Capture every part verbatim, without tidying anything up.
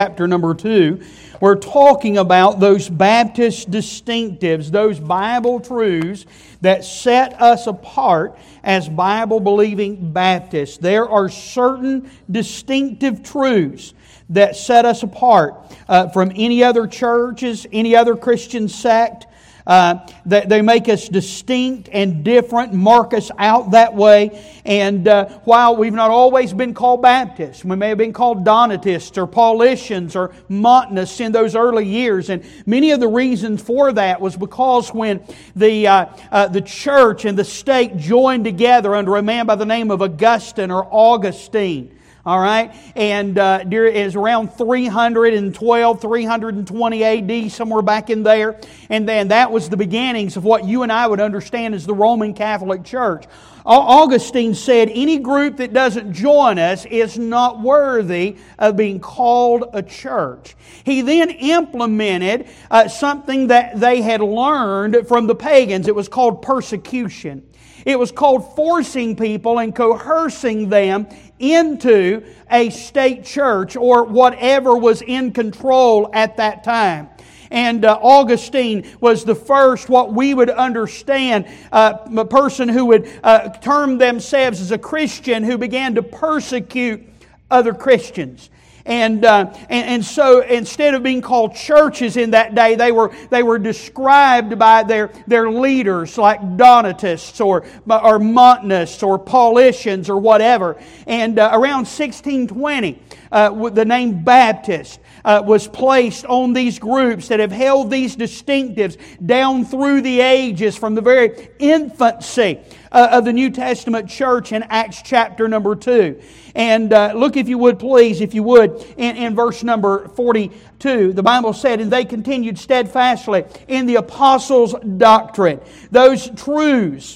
Chapter number two, we're talking about those Baptist distinctives, those Bible truths that set us apart as Bible-believing Baptists. There are certain distinctive truths that set us apart uh, from any other churches, any other Christian sect. Uh, they, they make us distinct and different, mark us out that way. And uh, while we've not always been called Baptists, we may have been called Donatists or Paulicians or Montanists in those early years. And many of the reasons for that was because when the uh, uh, the church and the state joined together under a man by the name of Augustine or Augustine. All right, and uh, it is around three twelve, three twenty A D, somewhere back in there. And then that was the beginnings of what you and I would understand as the Roman Catholic Church. Augustine said, any group that doesn't join us is not worthy of being called a church. He then implemented uh, something that they had learned from the pagans. It was called persecution. It was called forcing people and coercing them into a state church or whatever was in control at that time. And uh, Augustine was the first, what we would understand, uh, a person who would uh, term themselves as a Christian who began to persecute other Christians. And, uh, and and so instead of being called churches in that day, they were they were described by their, their leaders like Donatists or or Montanists or Paulicians or whatever. And uh, around sixteen twenty, uh, the name Baptist uh, was placed on these groups that have held these distinctives down through the ages from the very infancy uh, of the New Testament church in Acts chapter number two. And uh, look, if you would, please, if you would, in, in verse number forty-two, the Bible said, and they continued steadfastly in the apostles' doctrine. Those truths,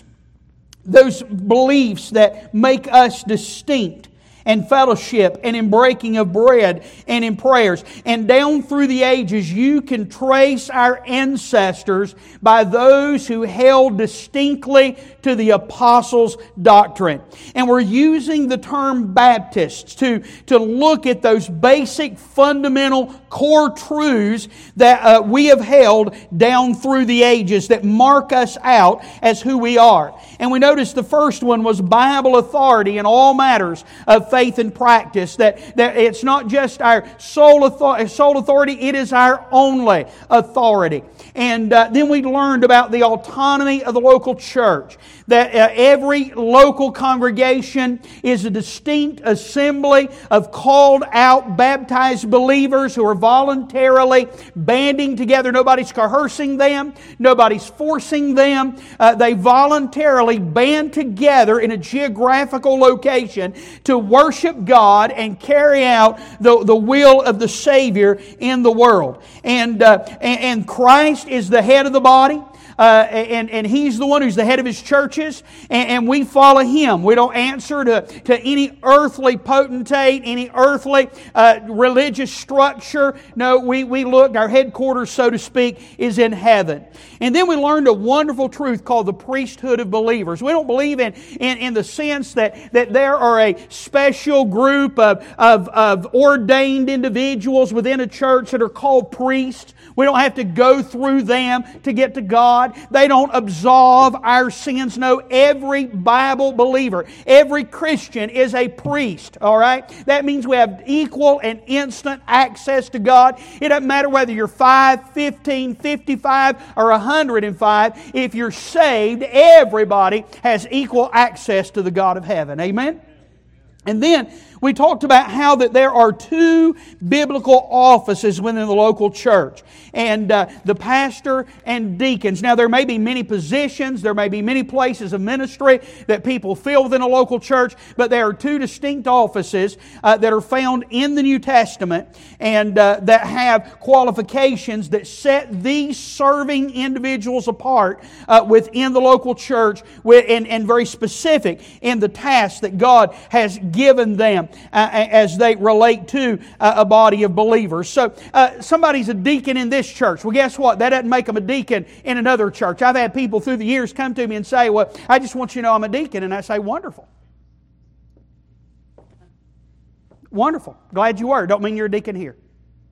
those beliefs that make us distinct, and fellowship, and in breaking of bread, and in prayers. And down through the ages, you can trace our ancestors by those who held distinctly to the apostles' doctrine. And we're using the term Baptists to, to look at those basic, fundamental, core truths that uh, we have held down through the ages that mark us out as who we are. And we notice the first one was Bible authority in all matters of faith and practice. That, that it's not just our sole authority, sole authority, it is our only authority. And uh, then we learned about the autonomy of the local church. That uh, every local congregation is a distinct assembly of called out, baptized believers who are voluntarily banding together. Nobody's coercing them. Nobody's forcing them. Uh, they voluntarily band together in a geographical location to worship God and carry out the, the will of the Savior in the world. And, uh, and, and Christ is the head of the body. Uh, and, and He's the one who's the head of His churches, and, and we follow Him. We don't answer to, to any earthly potentate, any earthly uh, religious structure. No, we, we look, our headquarters, so to speak, is in heaven. And then we learned a wonderful truth called the priesthood of believers. We don't believe in, in, in the sense that, that there are a special group of, of, of ordained individuals within a church that are called priests. We don't have to go through them to get to God. They don't absolve our sins. No, every Bible believer, every Christian is a priest, all right? That means we have equal and instant access to God. It doesn't matter whether you're five, fifteen, fifty-five, or one hundred five. If you're saved, everybody has equal access to the God of heaven. Amen? And then we talked about how that there are two biblical offices within the local church. And uh, the pastor and deacons. Now there may be many positions, there may be many places of ministry that people fill within a local church, but there are two distinct offices uh, that are found in the New Testament and uh, that have qualifications that set these serving individuals apart uh, within the local church and, and very specific in the tasks that God has given them uh, as they relate to uh, a body of believers. So uh, somebody's a deacon in this church. Well, guess what? That doesn't make them a deacon in another church. I've had people through the years come to me and say, well, I just want you to know I'm a deacon. And I say, wonderful. Wonderful. Glad you were. Don't mean you're a deacon here.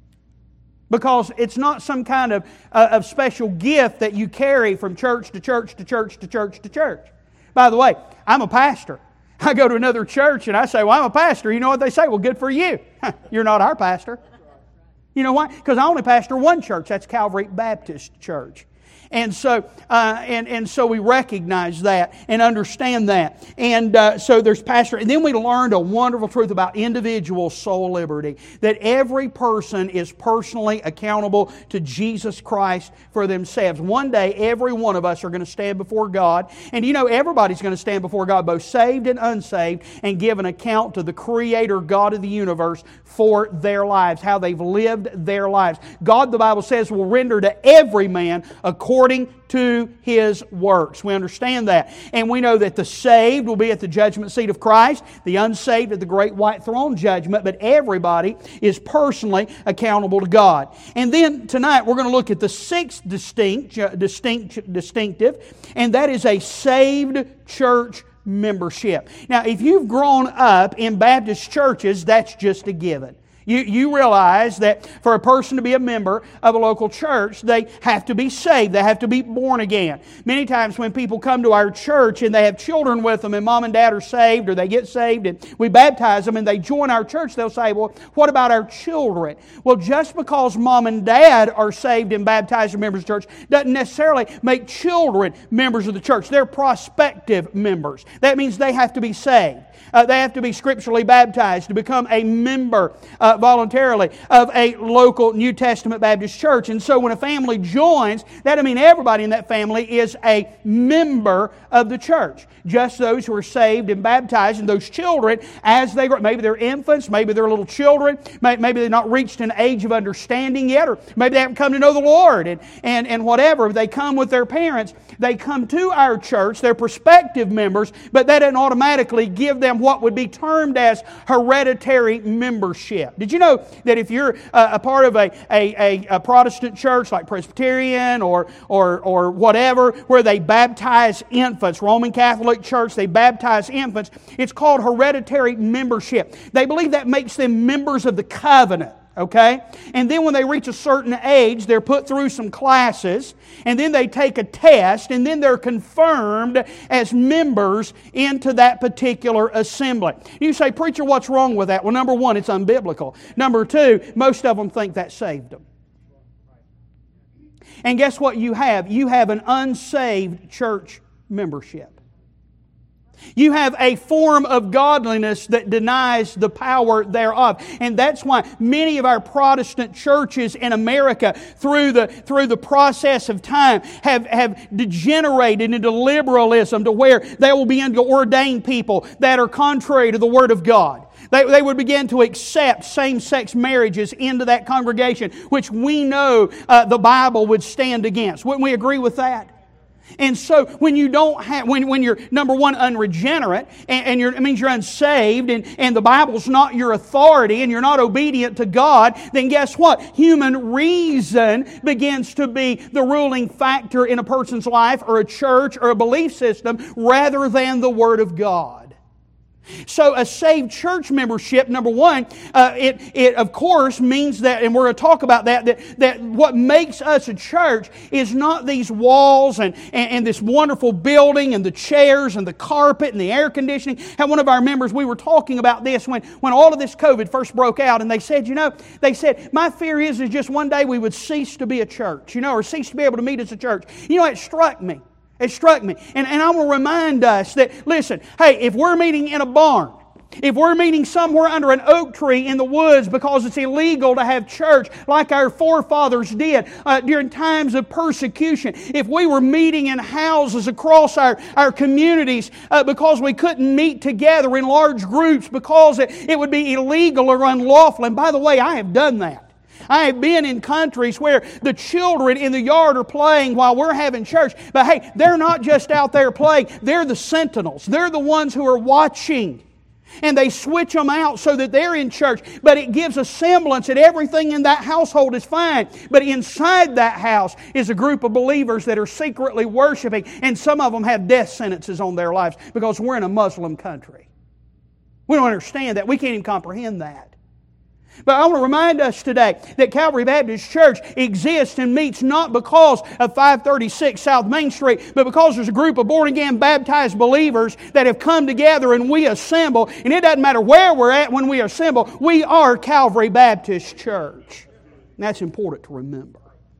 Because it's not some kind of, uh, of special gift that you carry from church to church to church to church to church. By the way, I'm a pastor. I go to another church and I say, well, I'm a pastor. You know what they say? Well, good for you. You're not our pastor. You know why? Because I only pastor one church. That's Calvary Baptist Church. And so, uh, and, and so we recognize that and understand that. And uh, so there's pastor. And then we learned a wonderful truth about individual soul liberty. That every person is personally accountable to Jesus Christ for themselves. One day, every one of us are going to stand before God. And you know, everybody's going to stand before God, both saved and unsaved, and give an account to the Creator God of the universe for their lives, how they've lived their lives. God, the Bible says, will render to every man according to his works. We understand that. And we know that the saved will be at the judgment seat of Christ, the unsaved at the great white throne judgment, but everybody is personally accountable to God. And then tonight we're going to look at the sixth distinct, distinct, distinctive, and that is a saved church membership. Now, if you've grown up in Baptist churches, that's just a given. You, you realize that for a person to be a member of a local church, they have to be saved. They have to be born again. Many times when people come to our church and they have children with them and mom and dad are saved, or they get saved and we baptize them and they join our church, they'll say, well, what about our children? Well, just because mom and dad are saved and baptized and members of the church doesn't necessarily make children members of the church. They're prospective members. That means they have to be saved. Uh, they have to be scripturally baptized to become a member uh, voluntarily of a local New Testament Baptist church. And so when a family joins, that'll mean everybody in that family is a member of the church. Just those who are saved and baptized, and those children, as they grow, maybe they're infants, maybe they're little children, maybe they've not reached an age of understanding yet, or maybe they haven't come to know the Lord, and, and, and whatever. They come with their parents. They come to our church. They're prospective members, but that doesn't automatically give them what would be termed as hereditary membership. Did you know that if you're uh, a part of a, a, a, a Protestant church like Presbyterian or, or, or whatever, where they baptize infants, Roman Catholic Church, they baptize infants, it's called hereditary membership. They believe that makes them members of the covenant. Okay? And then when they reach a certain age, they're put through some classes, and then they take a test, and then they're confirmed as members into that particular assembly. You say, preacher, what's wrong with that? Well, number one, it's unbiblical. Number two, most of them think that saved them. And guess what you have? You have an unsaved church membership. You have a form of godliness that denies the power thereof. And that's why many of our Protestant churches in America, through the, through the process of time, have, have degenerated into liberalism, to where they will begin to ordain people that are contrary to the Word of God. They, they would begin to accept same-sex marriages into that congregation, which we know uh, the Bible would stand against. Wouldn't we agree with that? And so when you don't have, when, when you're, number one, unregenerate, and, and you're, it means you're unsaved, and, and the Bible's not your authority, and you're not obedient to God, then guess what? Human reason begins to be the ruling factor in a person's life, or a church, or a belief system, rather than the Word of God. So a saved church membership, number one, uh, it, it of course means that, and we're going to talk about that, that, that what makes us a church is not these walls and, and, and this wonderful building and the chairs and the carpet and the air conditioning. And one of our members, we were talking about this when, when all of this COVID first broke out, and they said, you know, they said, my fear is, is just one day we would cease to be a church, you know, or cease to be able to meet as a church. You know, it struck me. It struck me. And, and I want to remind us that, listen, hey, if we're meeting in a barn, if we're meeting somewhere under an oak tree in the woods because it's illegal to have church like our forefathers did uh, during times of persecution, if we were meeting in houses across our, our communities uh, because we couldn't meet together in large groups because it, it would be illegal or unlawful, and by the way, I have done that. I have been in countries where the children in the yard are playing while we're having church. But hey, they're not just out there playing. They're the sentinels. They're the ones who are watching. And they switch them out so that they're in church. But it gives a semblance that everything in that household is fine. But inside that house is a group of believers that are secretly worshiping. And some of them have death sentences on their lives because we're in a Muslim country. We don't understand that. We can't even comprehend that. But I want to remind us today that Calvary Baptist Church exists and meets not because of five thirty-six South Main Street, but because there's a group of born-again baptized believers that have come together and we assemble. And it doesn't matter where we're at when we assemble, we are Calvary Baptist Church. And that's important to remember.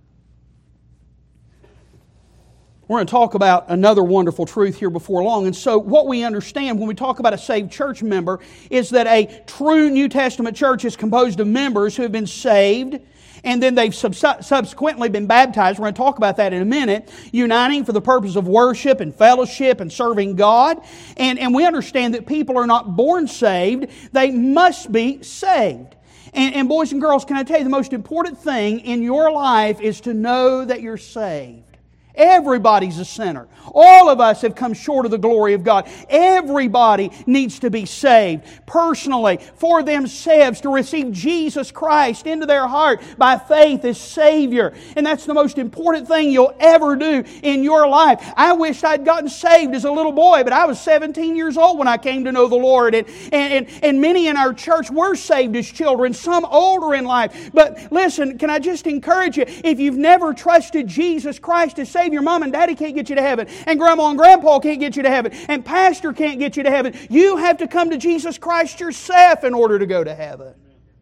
We're going to talk about another wonderful truth here before long. And so what we understand when we talk about a saved church member is that a true New Testament church is composed of members who have been saved and then they've subsequently been baptized. We're going to talk about that in a minute. Uniting for the purpose of worship and fellowship and serving God. And, and we understand that people are not born saved. They must be saved. And, and boys and girls, can I tell you the most important thing in your life is to know that you're saved. Everybody's a sinner. All of us have come short of the glory of God. Everybody needs to be saved personally for themselves to receive Jesus Christ into their heart by faith as Savior. And that's the most important thing you'll ever do in your life. I wished I'd gotten saved as a little boy, but I was seventeen years old when I came to know the Lord. And, and, and many in our church were saved as children, some older in life. But listen, can I just encourage you, if you've never trusted Jesus Christ as Savior, your mom and daddy can't get you to heaven, and grandma and grandpa can't get you to heaven, and pastor can't get you to heaven. You have to come to Jesus Christ yourself in order to go to heaven.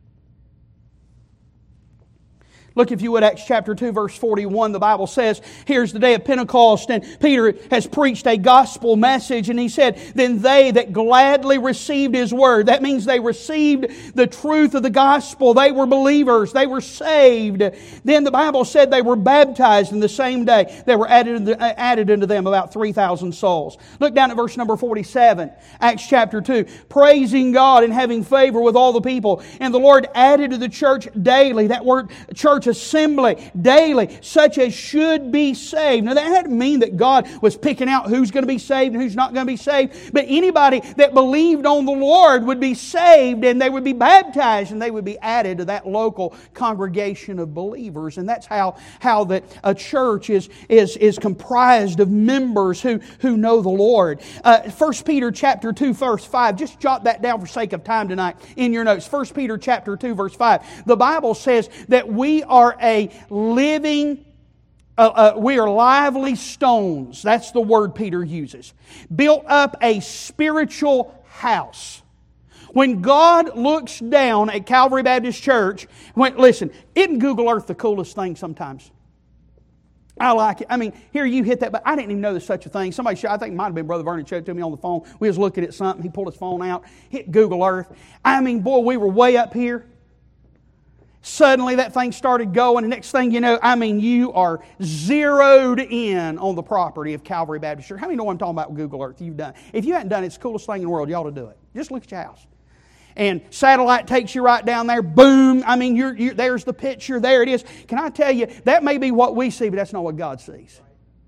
Look, if you would, Acts chapter two, verse forty-one. The Bible says, here's the day of Pentecost, and Peter has preached a gospel message, and he said, then they that gladly received His word. That means they received the truth of the gospel. They were believers. They were saved. Then the Bible said they were baptized in the same day. They were added, added into them about three thousand souls. Look down at verse number forty-seven, Acts chapter two. Praising God and having favor with all the people. And the Lord added to the church daily. That word church assembly daily, such as should be saved. Now that didn't mean that God was picking out who's going to be saved and who's not going to be saved, but anybody that believed on the Lord would be saved and they would be baptized and they would be added to that local congregation of believers. And that's how, how that a church is, is, is comprised of members who, who know the Lord. Uh, First Peter chapter two, verse five, just jot that down for sake of time tonight in your notes. First Peter chapter two, verse five. The Bible says that we are a living, uh, uh, we are lively stones. That's the word Peter uses. Built up a spiritual house. When God looks down at Calvary Baptist Church, when, listen, isn't Google Earth the coolest thing sometimes? I like it. I mean, here you hit that, but I didn't even know there's such a thing. Somebody, showed, I think it might have been Brother Vernon, showed it to me on the phone. We was looking at something. He pulled his phone out, hit Google Earth. I mean, boy, we were way up here. Suddenly that thing started going, and next thing you know, I mean, you are zeroed in on the property of Calvary Baptist Church. How many know what I'm talking about with Google Earth? You've done it. If you hadn't done it, it's the coolest thing in the world. You ought to do it. Just look at your house. And satellite takes you right down there. Boom. I mean, you're, you're, there's the picture. There it is. Can I tell you, that may be what we see, but that's not what God sees.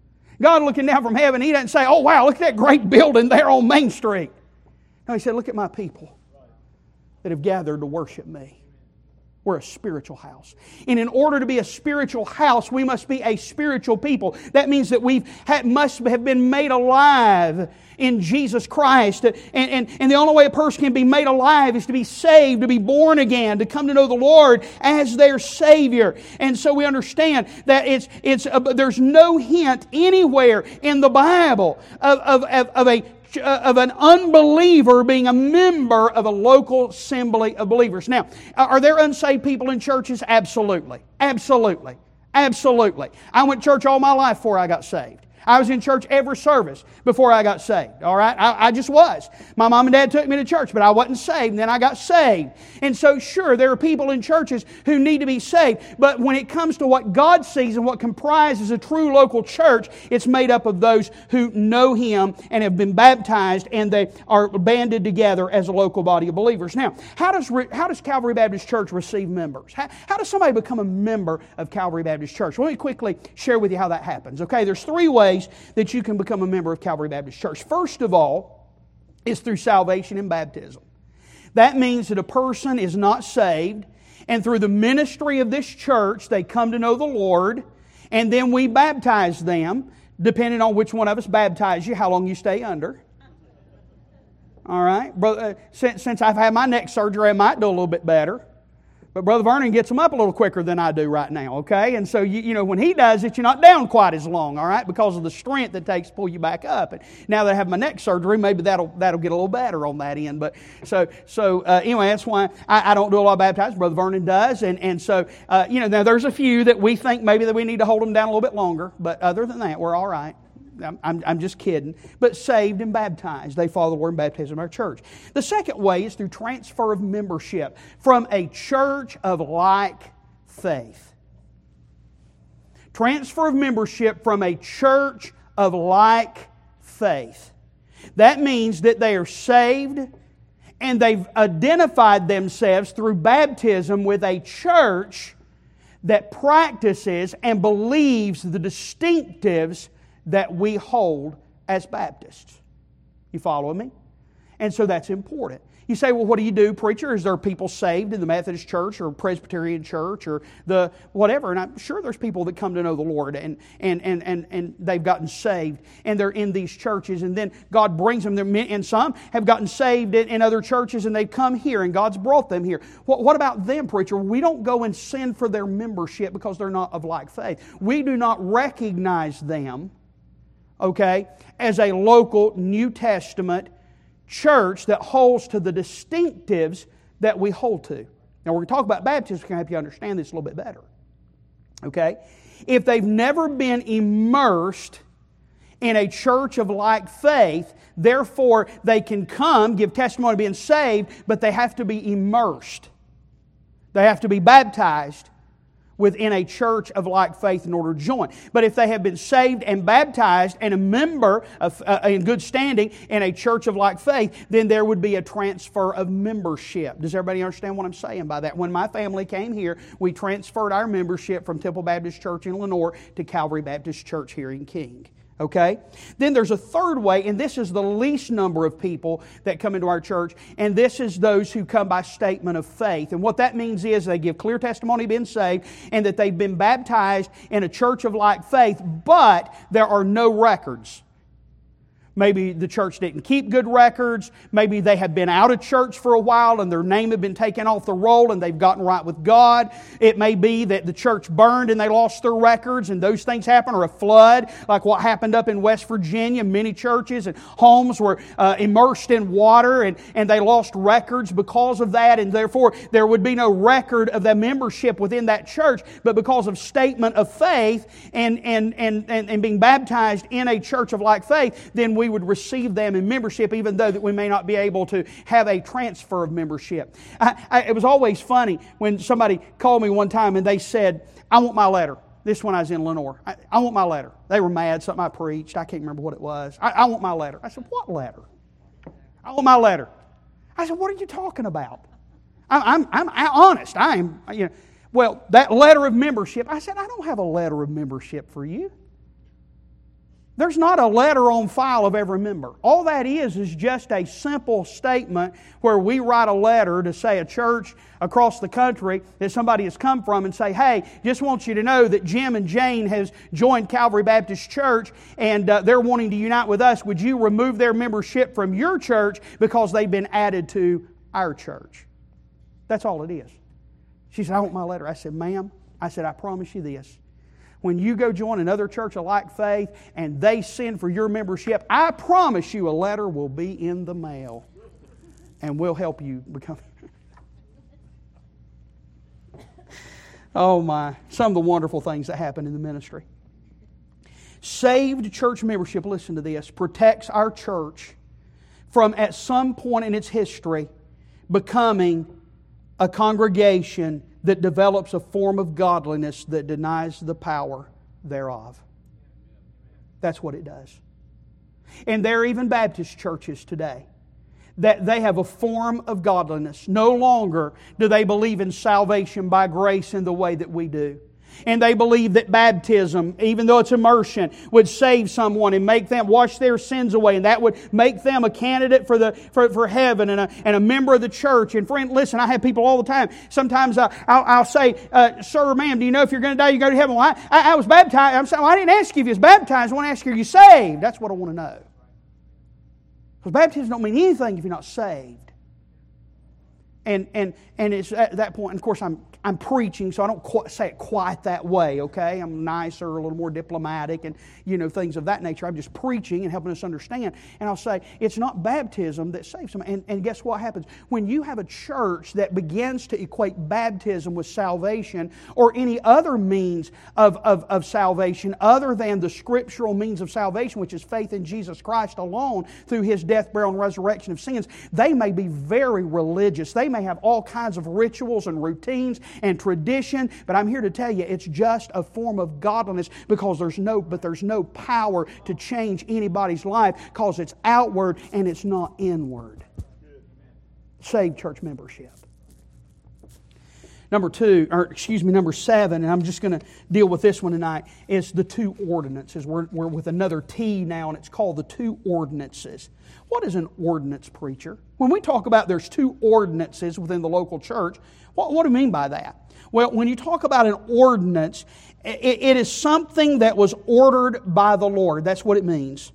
God looking down from heaven, He doesn't say, oh, wow, look at that great building there on Main Street. No, He said, look at my people that have gathered to worship Me. We're a spiritual house. And in order to be a spiritual house, we must be a spiritual people. That means that we must have been made alive in Jesus Christ. And, and, and the only way a person can be made alive is to be saved, to be born again, to come to know the Lord as their Savior. And so we understand that it's, it's a, there's no hint anywhere in the Bible of, of, of, of a of an unbeliever being a member of a local assembly of believers. Now, are there unsaved people in churches? Absolutely. Absolutely. Absolutely. I went to church all my life before I got saved. I was in church every service before I got saved. All right? I, I just was. My mom and dad took me to church, but I wasn't saved, and then I got saved. And so, sure, there are people in churches who need to be saved, but when it comes to what God sees and what comprises a true local church, it's made up of those who know Him and have been baptized, and they are banded together as a local body of believers. Now, how does, how does Calvary Baptist Church receive members? How, how does somebody become a member of Calvary Baptist Church? Let me quickly share with you how that happens. Okay, there's three ways that you can become a member of Calvary Baptist Church. First of all, is through salvation and baptism. That means that a person is not saved, and through the ministry of this church, they come to know the Lord, and then we baptize them, depending on which one of us baptize you, how long you stay under. All right? Brother, since, since I've had my neck surgery, I might do a little bit better. But Brother Vernon gets them up a little quicker than I do right now, okay? And so, you, you know, when he does it, you're not down quite as long, all right? Because of the strength it takes to pull you back up. And now that I have my neck surgery, maybe that'll that'll get a little better on that end. But so, so uh, anyway, that's why I, I don't do a lot of baptizing. Brother Vernon does. And, and so, uh, you know, now there's a few that we think maybe that we need to hold them down a little bit longer. But other than that, we're all right. I'm, I'm, I'm just kidding. But saved and baptized. They follow the Lord in baptism in our church. The second way is through transfer of membership from a church of like faith. Transfer of membership from a church of like faith. That means that they are saved and they've identified themselves through baptism with a church that practices and believes the distinctives that we hold as Baptists. You follow me? And so that's important. You say, well, what do you do, preacher? Is there people saved in the Methodist church or Presbyterian church or the whatever? And I'm sure there's people that come to know the Lord and, and, and, and, and they've gotten saved and they're in these churches and then God brings them there. And some have gotten saved in, in other churches and they've come here and God's brought them here. What, what about them, preacher? We don't go and send for their membership because they're not of like faith. We do not recognize them, okay, as a local New Testament church that holds to the distinctives that we hold to. Now, we're going to talk about baptism to help you understand this a little bit better. Okay? If they've never been immersed in a church of like faith, therefore they can come, give testimony of being saved, but they have to be immersed. They have to be baptized within a church of like faith in order to join. But if they have been saved and baptized and a member of, uh, in good standing in a church of like faith, then there would be a transfer of membership. Does everybody understand what I'm saying by that? When my family came here, we transferred our membership from Temple Baptist Church in Lenoir to Calvary Baptist Church here in King. Okay? Then there's a third way, and this is the least number of people that come into our church, and this is those who come by statement of faith. And what that means is they give clear testimony of being saved and that they've been baptized in a church of like faith, but there are no records. Maybe the church didn't keep good records. Maybe they have been out of church for a while and their name had been taken off the roll and they've gotten right with God. It may be that the church burned and they lost their records and those things happen, or a flood like what happened up in West Virginia. Many churches and homes were uh, immersed in water and, and they lost records because of that, and therefore there would be no record of their membership within that church. But because of statement of faith and, and, and, and, and being baptized in a church of like faith, then we we would receive them in membership, even though that we may not be able to have a transfer of membership. I, I, it was always funny when somebody called me one time and they said, I want my letter. This when I was in Lenoir. I, I want my letter. They were mad, something I preached. I can't remember what it was. I, I want my letter. I said, what letter? I want my letter. I said, what are you talking about? I, I'm, I'm, I'm honest. I am, you know, well, that letter of membership. I said, I don't have a letter of membership for you. There's not a letter on file of every member. All that is is just a simple statement where we write a letter to, say, a church across the country that somebody has come from and say, hey, just want you to know that Jim and Jane has joined Calvary Baptist Church and uh, they're wanting to unite with us. Would you remove their membership from your church because they've been added to our church? That's all it is. She said, I want my letter. I said, ma'am, I said, I promise you this. When you go join another church of like faith and they send for your membership, I promise you a letter will be in the mail and we'll help you become. Oh my, some of the wonderful things that happen in the ministry. Saved church membership, listen to this, protects our church from at some point in its history becoming a congregation that develops a form of godliness that denies the power thereof. That's what it does. And there are even Baptist churches today that they have a form of godliness. No longer do they believe in salvation by grace in the way that we do. And they believe that baptism, even though it's immersion, would save someone and make them wash their sins away. And that would make them a candidate for the for, for heaven and a, and a member of the church. And friend, listen, I have people all the time. Sometimes I, I'll, I'll say, uh, sir, ma'am, do you know if you're going to die, you go to heaven? Well, I, I, I was baptized. I'm saying, well, I didn't ask you if you was baptized. I want to ask you, are you saved? That's what I want to know. Because baptism don't mean anything if you're not saved. And and and it's at that point, and of course I'm I'm preaching, so I don't quite say it quite that way, okay? I'm nicer, a little more diplomatic, and you know, things of that nature. I'm just preaching and helping us understand. And I'll say, it's not baptism that saves them. And, and guess what happens? When you have a church that begins to equate baptism with salvation, or any other means of, of, of salvation other than the scriptural means of salvation, which is faith in Jesus Christ alone through His death, burial, and resurrection of sins, they may be very religious. They may have all kinds of rituals and routines and tradition, but I'm here to tell you it's just a form of godliness, because there's no but there's no power to change anybody's life, because it's outward and it's not inward. Saved church membership. Number two, or excuse me, number seven, and I'm just going to deal with this one tonight, is the two ordinances. We're, we're with another T now, and it's called the two ordinances. What is an ordinance, preacher? When we talk about there's two ordinances within the local church, what, what do you mean by that? Well, when you talk about an ordinance, it, it is something that was ordered by the Lord. That's what it means.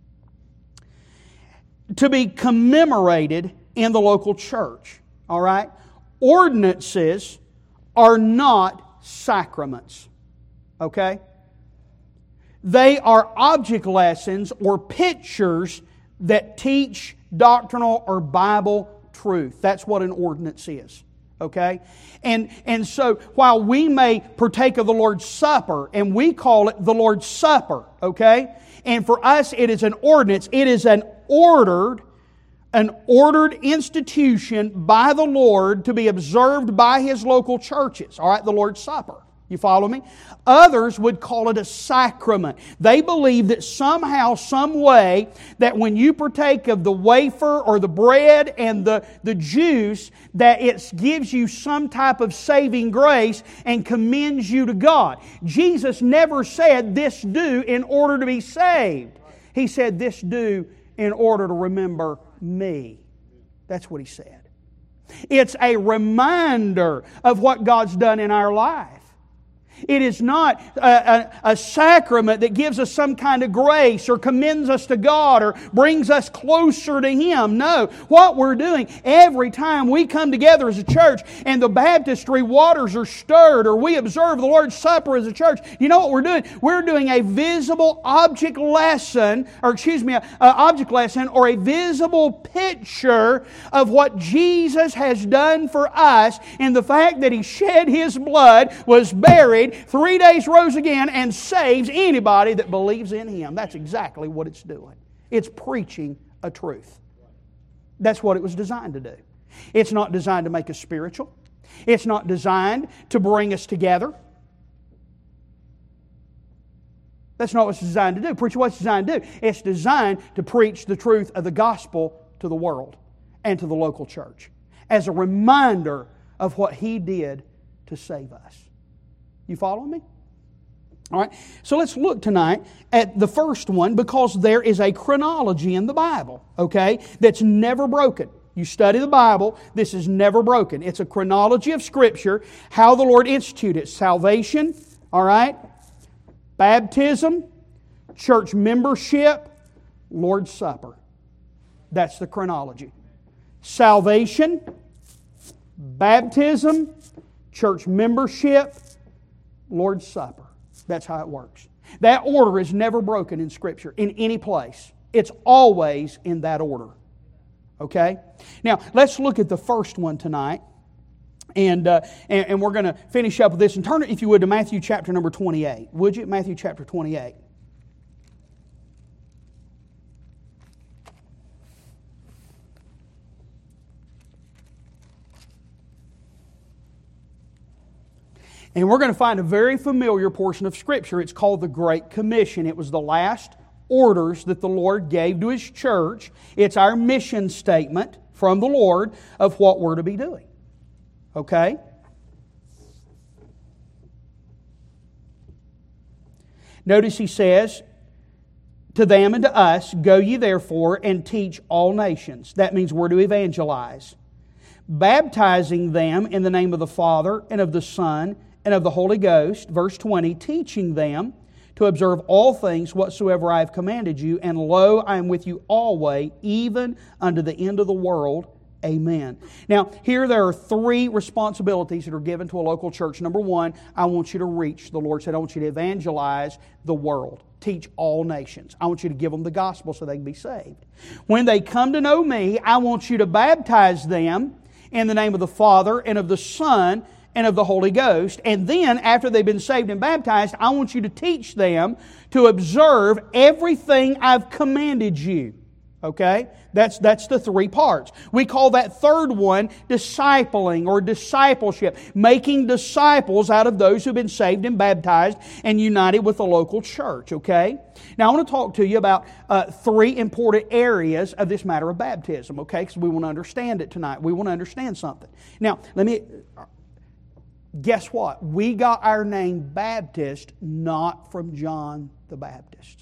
To be commemorated in the local church. All right? Ordinances are not sacraments. Okay? They are object lessons or pictures that teach doctrinal or Bible truth. That's what an ordinance is. Okay? And, and so while we may partake of the Lord's Supper, and we call it the Lord's Supper, okay? And for us it is an ordinance. It is an ordered, an ordered institution by the Lord to be observed by His local churches. All right? The Lord's Supper. You follow me? Others would call it a sacrament. They believe that somehow, some way, that when you partake of the wafer or the bread and the, the juice, that it gives you some type of saving grace and commends you to God. Jesus never said, this do in order to be saved. He said, this do in order to remember me. That's what He said. It's a reminder of what God's done in our life. It is not a, a, a sacrament that gives us some kind of grace or commends us to God or brings us closer to Him. No. What we're doing every time we come together as a church and the baptistry waters are stirred, or we observe the Lord's Supper as a church, you know what we're doing? We're doing a visible object lesson, or excuse me, an object lesson or a visible picture of what Jesus has done for us, and the fact that He shed His blood, was buried, three days rose again, and saves anybody that believes in Him. That's exactly what it's doing. It's preaching a truth. That's what it was designed to do. It's not designed to make us spiritual. It's not designed to bring us together. That's not what it's designed to do. Preach what it's designed to do. It's designed to preach the truth of the gospel to the world and to the local church as a reminder of what He did to save us. You following me? All right. So let's look tonight at the first one, because there is a chronology in the Bible, okay, that's never broken. You study the Bible, this is never broken. It's a chronology of Scripture, how the Lord instituted salvation, all right, baptism, church membership, Lord's Supper. That's the chronology. Salvation, baptism, church membership, Lord's Supper. That's how it works. That order is never broken in Scripture, in any place. It's always in that order. Okay? Now, let's look at the first one tonight. And, uh, and, and we're going to finish up with this. And turn it, if you would, to Matthew chapter number twenty-eight. Would you? Matthew chapter twenty-eight. And we're going to find a very familiar portion of Scripture. It's called the Great Commission. It was the last orders that the Lord gave to His church. It's our mission statement from the Lord of what we're to be doing. Okay? Notice He says, to them and to us, go ye therefore and teach all nations. That means we're to evangelize. Baptizing them in the name of the Father and of the Son and of the Holy Ghost, verse twenty, teaching them to observe all things whatsoever I have commanded you, and lo, I am with you always, even unto the end of the world. Amen. Now, here there are three responsibilities that are given to a local church. Number one, I want you to reach. The Lord said, I want you to evangelize the world. Teach all nations. I want you to give them the gospel so they can be saved. When they come to know me, I want you to baptize them in the name of the Father and of the Son and of the Holy Ghost. And then, after they've been saved and baptized, I want you to teach them to observe everything I've commanded you. Okay? That's, that's the three parts. We call that third one discipling or discipleship. Making disciples out of those who've been saved and baptized and united with the local church. Okay? Now I want to talk to you about uh, three important areas of this matter of baptism. Okay? Because we want to understand it tonight. We want to understand something. Now, let me... Guess what? We got our name Baptist not from John the Baptist.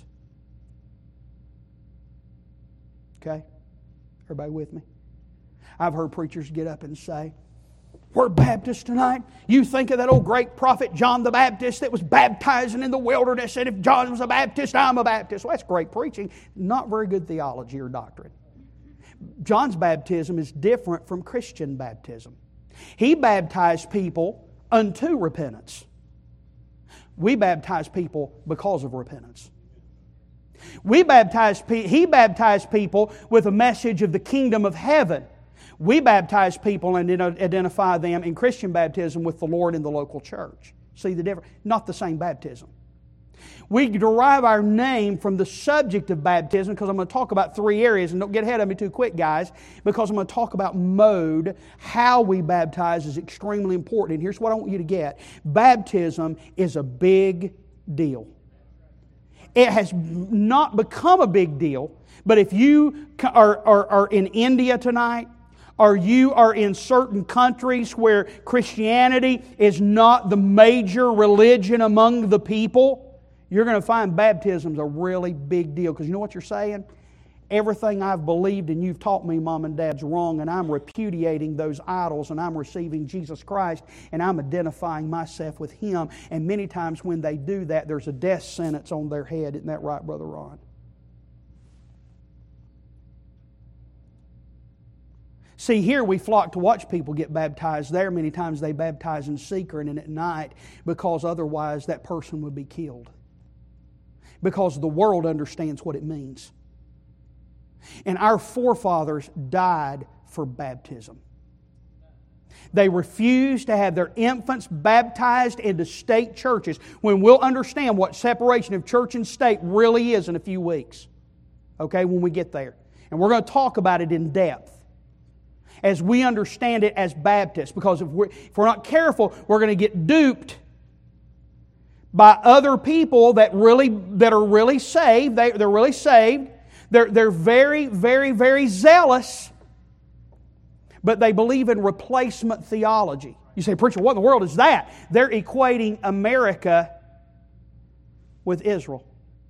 Okay? Everybody with me? I've heard preachers get up and say, we're Baptists tonight. You think of that old great prophet John the Baptist that was baptizing in the wilderness, and if John was a Baptist, I'm a Baptist. Well, that's great preaching. Not very good theology or doctrine. John's baptism is different from Christian baptism. He baptized people unto repentance. We baptize people because of repentance. We baptize, he baptized people with a message of the kingdom of heaven. We baptize people and identify them in Christian baptism with the Lord in the local church. See the difference? Not the same baptism. We derive our name from the subject of baptism because I'm going to talk about three areas, and don't get ahead of me too quick, guys, because I'm going to talk about mode. How we baptize is extremely important, and here's what I want you to get. Baptism is a big deal. It has not become a big deal, but if you are, are, are in India tonight, or you are in certain countries where Christianity is not the major religion among the people, you're going to find baptism's a really big deal. Because you know what you're saying? Everything I've believed and you've taught me, Mom and Dad's wrong, and I'm repudiating those idols, and I'm receiving Jesus Christ, and I'm identifying myself with Him. And many times when they do that, there's a death sentence on their head. Isn't that right, Brother Ron? See, here we flock to watch people get baptized. There, many times they baptize in secret and at night because otherwise that person would be killed. Because the world understands what it means. And our forefathers died for baptism. They refused to have their infants baptized into state churches, when we'll understand what separation of church and state really is in a few weeks. Okay, when we get there. And we're going to talk about it in depth as we understand it as Baptists. Because if we're, if we're not careful, we're going to get duped by other people that really that are really saved. They, they're really saved. They're, they're very, very, very zealous, but they believe in replacement theology. You say, preacher, what in the world is that? They're equating America with Israel.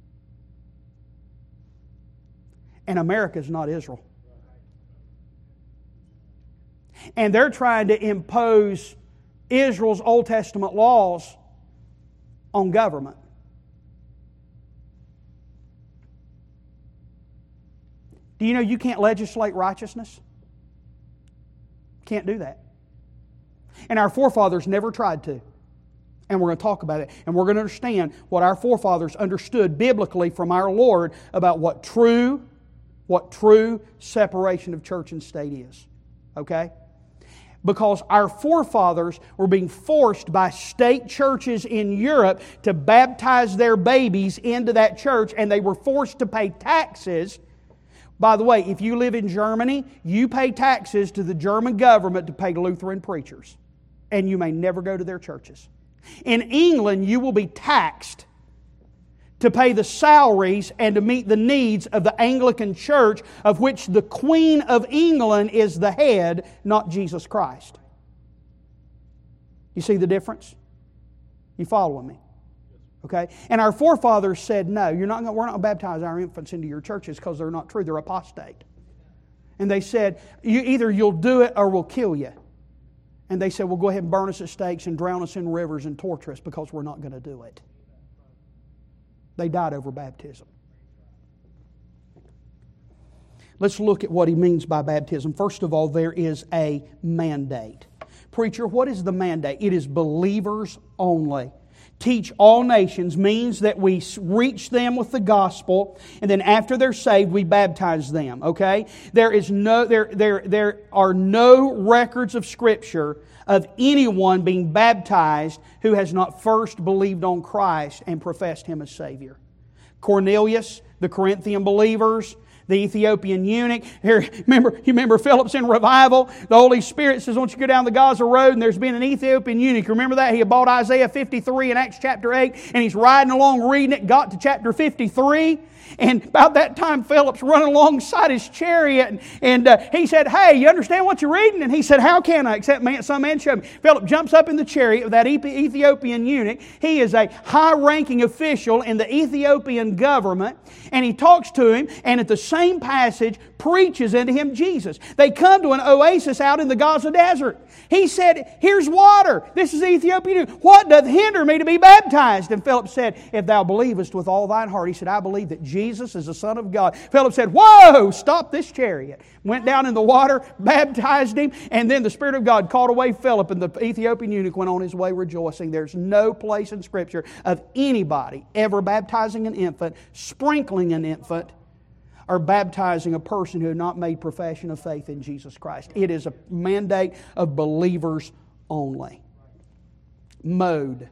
And America is not Israel. And they're trying to impose Israel's Old Testament laws on government. Do you know you can't legislate righteousness? Can't do that. And our forefathers never tried to. And we're going to talk about it. And we're going to understand what our forefathers understood biblically from our Lord about what true, what true separation of church and state is. Okay? Because our forefathers were being forced by state churches in Europe to baptize their babies into that church, and they were forced to pay taxes. By the way, if you live in Germany, you pay taxes to the German government to pay Lutheran preachers, and you may never go to their churches. In England, you will be taxed to pay the salaries and to meet the needs of the Anglican Church, of which the Queen of England is the head, not Jesus Christ. You see the difference? You following me? Okay? And our forefathers said, no, you're not, we're not going to baptize our infants into your churches because they're not true. They're apostate. And they said, you, either you'll do it or we'll kill you. And they said, well, go ahead and burn us at stakes and drown us in rivers and torture us because we're not going to do it. They died over baptism. Let's look at what he means by baptism. First of all, there is a mandate. Preacher, what is the mandate? It is believers only. Teach all nations means that we reach them with the gospel, and then after they're saved, we baptize them. Okay? There is no there there there are no records of Scripture of anyone being baptized who has not first believed on Christ and professed Him as Savior. Cornelius, the Corinthian believers, the Ethiopian eunuch. Here, remember, you remember Philip's in revival. The Holy Spirit says, "Don't you go down the Gaza road?" And there's been an Ethiopian eunuch. Remember that? He had bought Isaiah fifty-three in Acts chapter eight, and he's riding along reading it. Got to chapter fifty-three, and about that time, Philip's running alongside his chariot, and, and uh, he said, "Hey, you understand what you're reading?" And he said, "How can I? Except man, some man showed me." Philip jumps up in the chariot of that Ethiopian eunuch. He is a high-ranking official in the Ethiopian government, and he talks to him, and at the same passage preaches unto him Jesus. They come to an oasis out in the Gaza desert. He said, "Here's water. This is the Ethiopian eunuch. What doth hinder me to be baptized?" And Philip said, "If thou believest with all thine heart." He said, "I believe that Jesus is the Son of God." Philip said, "Whoa, stop this chariot." Went down in the water, baptized him, and then the Spirit of God called away Philip, and the Ethiopian eunuch went on his way rejoicing. There's no place in Scripture of anybody ever baptizing an infant, sprinkling an infant, or baptizing a person who had not made profession of faith in Jesus Christ. It is a mandate of believers only. Mode.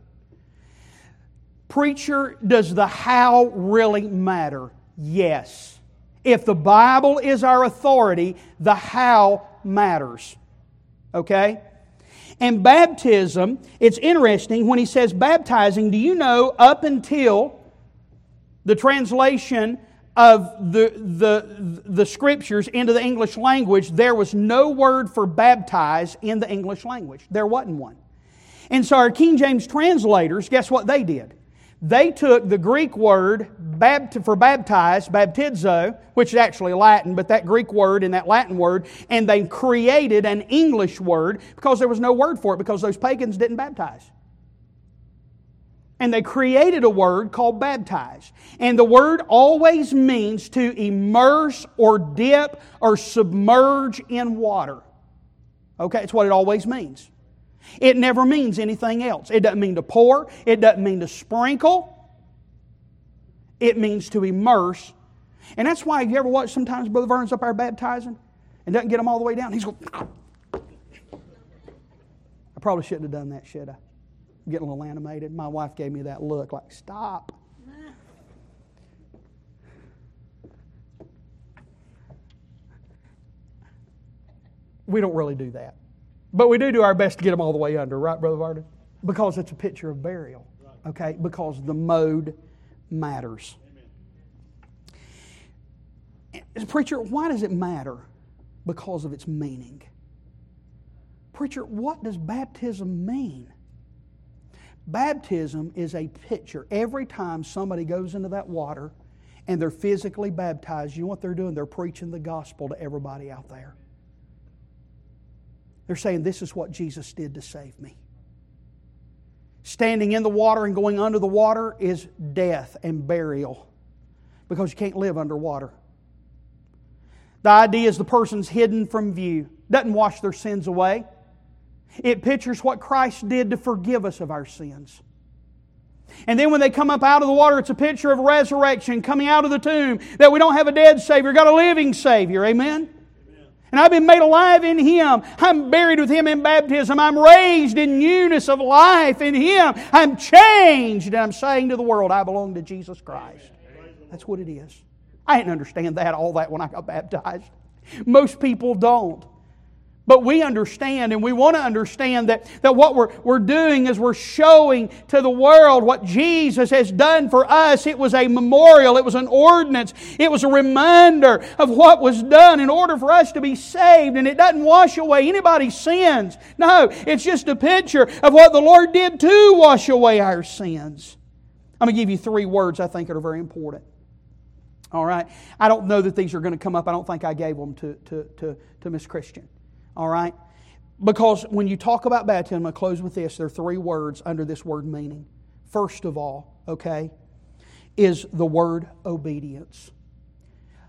Preacher, does the how really matter? Yes. If the Bible is our authority, the how matters. Okay? And baptism, it's interesting when he says baptizing, do you know up until the translation of the, the, the Scriptures into the English language, there was no word for baptize in the English language. There wasn't one. And so our King James translators, guess what they did? They took the Greek word for baptize, baptizo, which is actually Latin, but that Greek word and that Latin word, and they created an English word because there was no word for it because those pagans didn't baptize. And they created a word called baptize. And the word always means to immerse or dip or submerge in water. Okay, it's what it always means. It never means anything else. It doesn't mean to pour. It doesn't mean to sprinkle. It means to immerse. And that's why, have you ever watched sometimes Brother Vernon's up there baptizing and doesn't get them all the way down? He's going, I probably shouldn't have done that, should I? I'm getting a little animated. My wife gave me that look like, stop. We don't really do that. But we do do our best to get them all the way under, right, Brother Varden? Because it's a picture of burial, okay? Because the mode matters. Amen. Preacher, why does it matter? Because of its meaning. Preacher, what does baptism mean? Baptism is a picture. Every time somebody goes into that water and they're physically baptized, you know what they're doing? They're preaching the gospel to everybody out there. They're saying, this is what Jesus did to save me. Standing in the water and going under the water is death and burial because you can't live underwater. The idea is the person's hidden from view. Doesn't wash their sins away. It pictures what Christ did to forgive us of our sins. And then when they come up out of the water, it's a picture of resurrection, coming out of the tomb, that we don't have a dead Savior, got a living Savior. Amen? And I've been made alive in Him. I'm buried with Him in baptism. I'm raised in newness of life in Him. I'm changed. And I'm saying to the world, I belong to Jesus Christ. That's what it is. I didn't understand that, all that when I got baptized. Most people don't. But we understand, and we want to understand that, that what we're, we're doing is we're showing to the world what Jesus has done for us. It was a memorial. It was an ordinance. It was a reminder of what was done in order for us to be saved. And it doesn't wash away anybody's sins. No, it's just a picture of what the Lord did to wash away our sins. I'm going to give you three words I think that are very important. All right? I don't know that these are going to come up. I don't think I gave them to, to, to, to Miss Christian. All right? Because when you talk about baptism, I'm going to close with this. There are three words under this word meaning. First of all, okay, is the word obedience.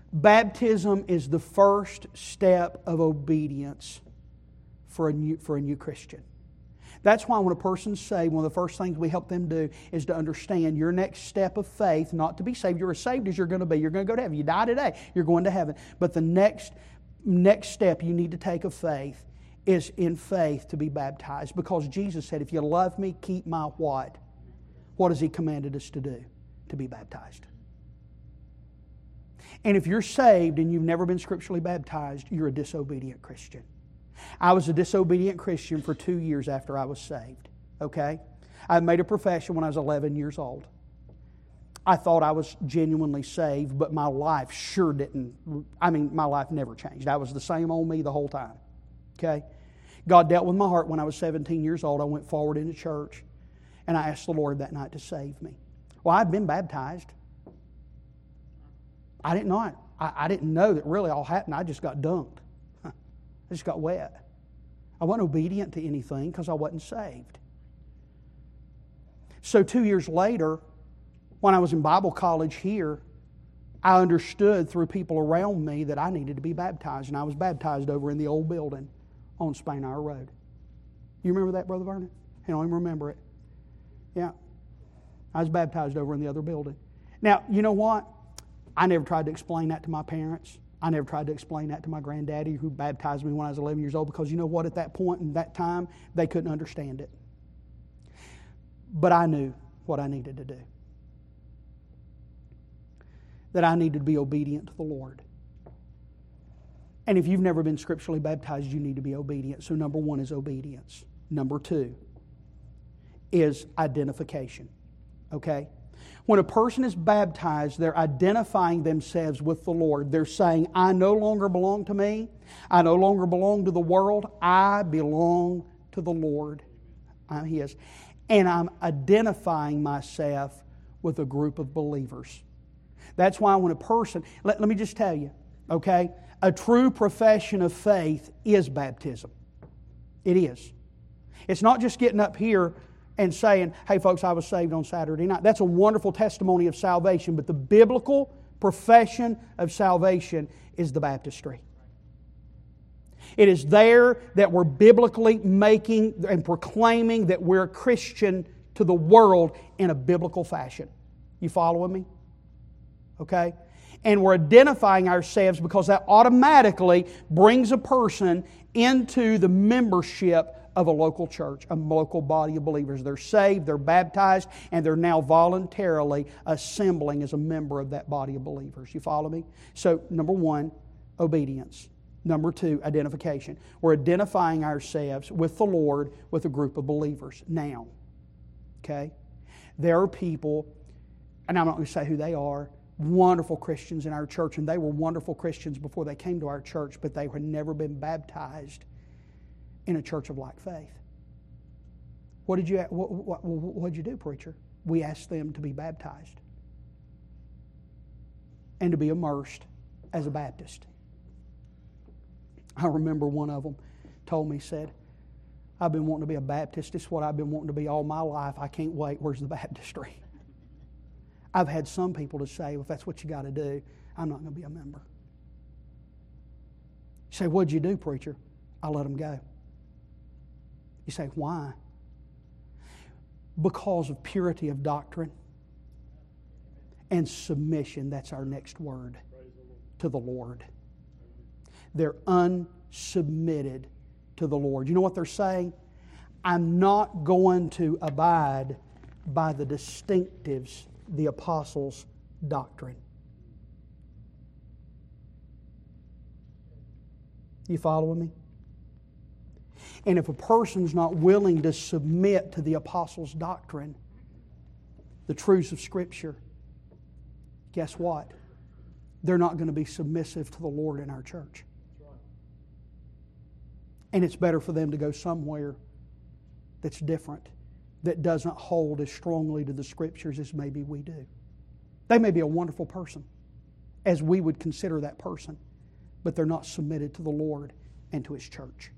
Baptism is the first step of obedience for a new, for a new Christian. That's why when a person's saved, one of the first things we help them do is to understand your next step of faith, not to be saved. You're as saved as you're going to be. You're going to go to heaven. You die today, you're going to heaven. But the next, next step you need to take of faith is in faith to be baptized. Because Jesus said, if you love me, keep my what? What has He commanded us to do? To be baptized. And if you're saved and you've never been scripturally baptized, you're a disobedient Christian. I was a disobedient Christian for two years after I was saved. Okay? I made a profession when I was eleven years old. I thought I was genuinely saved, but my life sure didn't. I mean, my life never changed. I was the same old me the whole time. Okay? God dealt with my heart when I was seventeen years old. I went forward into church, and I asked the Lord that night to save me. Well, I'd been baptized. I didn't know it. I, I didn't know that really all happened. I just got dunked. I just got wet. I wasn't obedient to anything because I wasn't saved. So two years later, when I was in Bible college here, I understood through people around me that I needed to be baptized. And I was baptized over in the old building on Spainhour Road. You remember that, Brother Vernon? I don't even remember it. Yeah. I was baptized over in the other building. Now, you know what? I never tried to explain that to my parents. I never tried to explain that to my granddaddy who baptized me when I was eleven years old, because you know what? At that point in that time, they couldn't understand it. But I knew what I needed to do. That I needed to be obedient to the Lord. And if you've never been scripturally baptized, you need to be obedient. So number one is obedience. Number two is identification. Okay? When a person is baptized, they're identifying themselves with the Lord. They're saying, I no longer belong to me. I no longer belong to the world. I belong to the Lord. I'm His. And I'm identifying myself with a group of believers. That's why when a person, let, let me just tell you, okay, a true profession of faith is baptism. It is. It's not just getting up here and saying, hey folks, I was saved on Saturday night. That's a wonderful testimony of salvation, but the biblical profession of salvation is the baptistry. It is there that we're biblically making and proclaiming that we're a Christian to the world in a biblical fashion. You following me? Okay? And we're identifying ourselves because that automatically brings a person into the membership of a local church, a local body of believers. They're saved, they're baptized, and they're now voluntarily assembling as a member of that body of believers. You follow me? So, number one, obedience. Number two, identification. We're identifying ourselves with the Lord, with a group of believers. Now, okay? There are people, and I'm not going to say who they are, wonderful Christians in our church, and they were wonderful Christians before they came to our church, but they had never been baptized in a church of like faith. What did you what, what, what did you do, preacher? We asked them to be baptized and to be immersed as a Baptist. I remember one of them told me, said, I've been wanting to be a Baptist. This is what I've been wanting to be all my life. I can't wait. Where's the baptistry? I've had some people to say, well, if that's what you got to do, I'm not going to be a member. You say, what'd you do, preacher? I let them go. You say, why? Because of purity of doctrine and submission. That's our next word. To the Lord. They're unsubmitted to the Lord. You know what they're saying? I'm not going to abide by the distinctives, the apostles' doctrine. You following me? And if a person's not willing to submit to the apostles' doctrine, the truths of Scripture, guess what? They're not going to be submissive to the Lord in our church. And it's better for them to go somewhere that's different, that doesn't hold as strongly to the Scriptures as maybe we do. They may be a wonderful person, as we would consider that person, but they're not submitted to the Lord and to His church.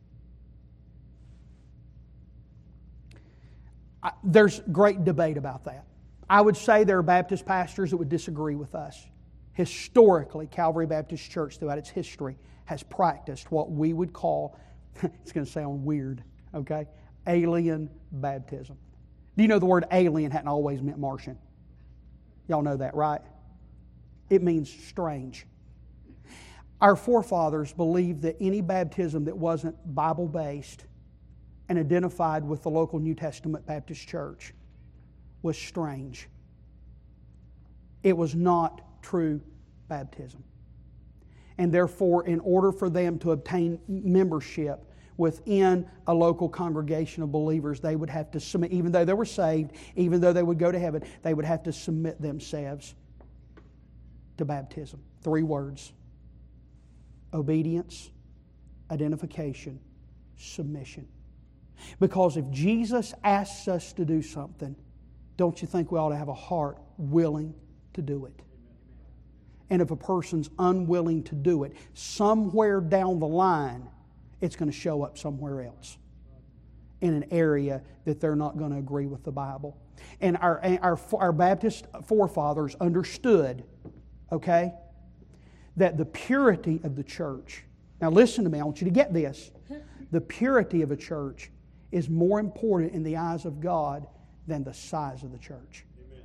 There's great debate about that. I would say there are Baptist pastors that would disagree with us. Historically, Calvary Baptist Church throughout its history has practiced what we would call, it's going to sound weird, okay, alien baptism. Do you know the word alien hadn't always meant Martian? Y'all know that, right? It means strange. Our forefathers believed that any baptism that wasn't Bible-based and identified with the local New Testament Baptist church was strange. It was not true baptism. And therefore, in order for them to obtain membership within a local congregation of believers, they would have to submit, even though they were saved, even though they would go to heaven, they would have to submit themselves to baptism. Three words: obedience, identification, submission. Because if Jesus asks us to do something, don't you think we ought to have a heart willing to do it? And if a person's unwilling to do it, somewhere down the line, it's going to show up somewhere else in an area that they're not going to agree with the Bible. And our, our, our Baptist forefathers understood, okay, that the purity of the church, now listen to me, I want you to get this. The purity of a church is more important in the eyes of God than the size of the church. Amen.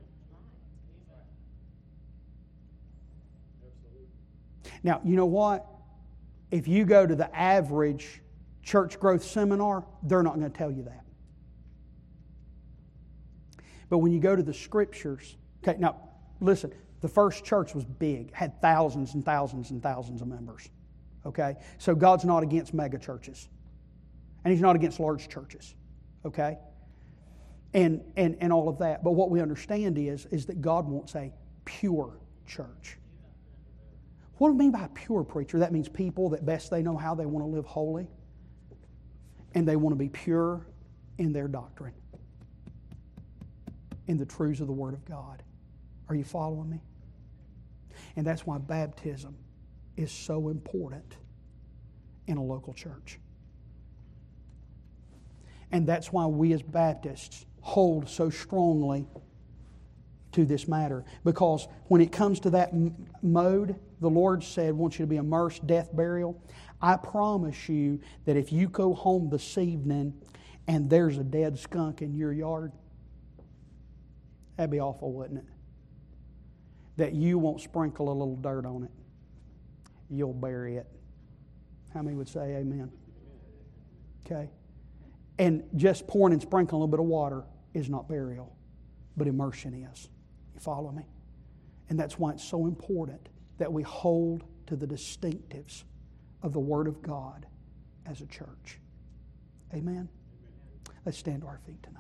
Now, you know what? If you go to the average church growth seminar, they're not going to tell you that. But when you go to the Scriptures, okay, now listen, the first church was big, had thousands and thousands and thousands of members. Okay? So God's not against mega churches. And He's not against large churches. Okay? And, and, and all of that. But what we understand is, is that God wants a pure church. What do I mean by pure, preacher? That means people that best they know how they want to live holy. And they want to be pure in their doctrine. In the truths of the Word of God. Are you following me? And that's why baptism is so important in a local church. And that's why we as Baptists hold so strongly to this matter. Because when it comes to that m- mode, the Lord said, I want you to be immersed, death, burial. I promise you that if you go home this evening and there's a dead skunk in your yard, that'd be awful, wouldn't it? That you won't sprinkle a little dirt on it. You'll bury it. How many would say amen? Okay. And just pouring and sprinkling a little bit of water is not burial, but immersion is. You follow me? And that's why it's so important that we hold to the distinctives of the Word of God as a church. Amen? Let's stand to our feet tonight.